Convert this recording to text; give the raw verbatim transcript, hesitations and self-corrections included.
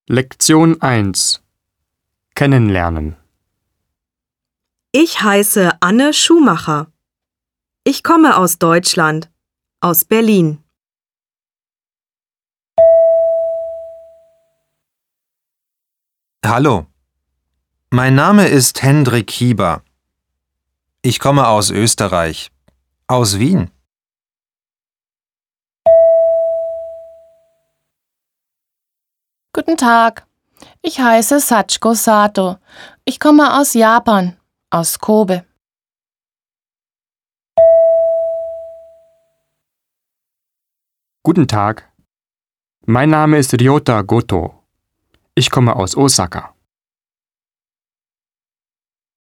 Lektion eins. Kennenlernen. Ich heiße Anne Schumacher. Ich komme aus Deutschland, aus Berlin. Hallo, mein Name ist Hendrik Hieber. Ich komme aus Österreich, aus Wien. Guten Tag, ich heiße Sachiko Sato. Ich komme aus Japan, aus Kobe. Guten Tag. Mein Name ist Ryota Goto. Ich komme aus Osaka.